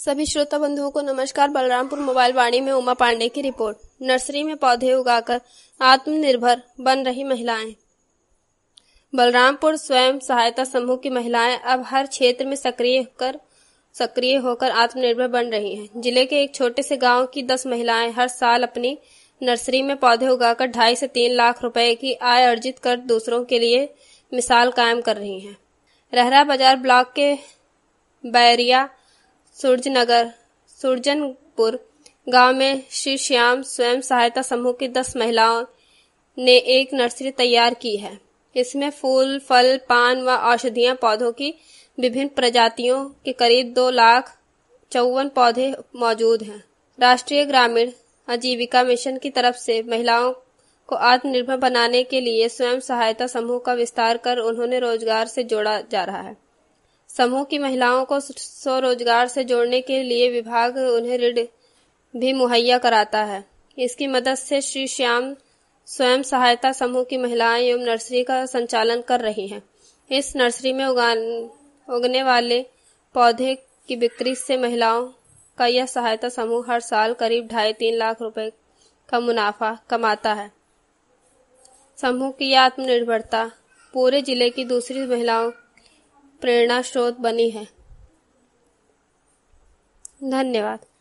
सभी श्रोता बंधुओं को नमस्कार। बलरामपुर मोबाइल वाणी में उमा पांडे की रिपोर्ट। नर्सरी में पौधे उगाकर आत्मनिर्भर बन रही महिलाएं। बलरामपुर स्वयं सहायता समूह की महिलाएं अब हर क्षेत्र में सक्रिय होकर आत्मनिर्भर बन रही हैं। जिले के एक छोटे से गांव की 10 महिलाएं हर साल अपनी नर्सरी में पौधे उगाकर 2.5 से 3 लाख रुपए की आय अर्जित कर दूसरों के लिए मिसाल कायम कर रही हैं। रहरा बाजार ब्लॉक के बैरिया सुरजनपुर गांव में श्री श्याम स्वयं सहायता समूह की 10 महिलाओं ने एक नर्सरी तैयार की है। इसमें फूल, फल, पान व औषधीय पौधों की विभिन्न प्रजातियों के करीब 2,54,000 पौधे मौजूद हैं। राष्ट्रीय ग्रामीण आजीविका मिशन की तरफ से महिलाओं को आत्मनिर्भर बनाने के लिए स्वयं सहायता समूह का विस्तार कर उन्हें रोजगार से जोड़ा जा रहा है। समूह की महिलाओं को स्वरोजगार से जोड़ने के लिए विभाग उन्हें ऋण भी मुहैया कराता है। इसकी मदद से श्री श्याम स्वयं सहायता समूह की महिलाएं एवं नर्सरी का संचालन कर रही हैं। इस नर्सरी में उगने वाले पौधे की बिक्री से महिलाओं का यह सहायता समूह हर साल करीब 2.5-3 लाख रुपए का मुनाफा कमाता है। समूह की यह आत्मनिर्भरता पूरे जिले की दूसरी महिलाओं प्रेरणा स्रोत बनी है। धन्यवाद।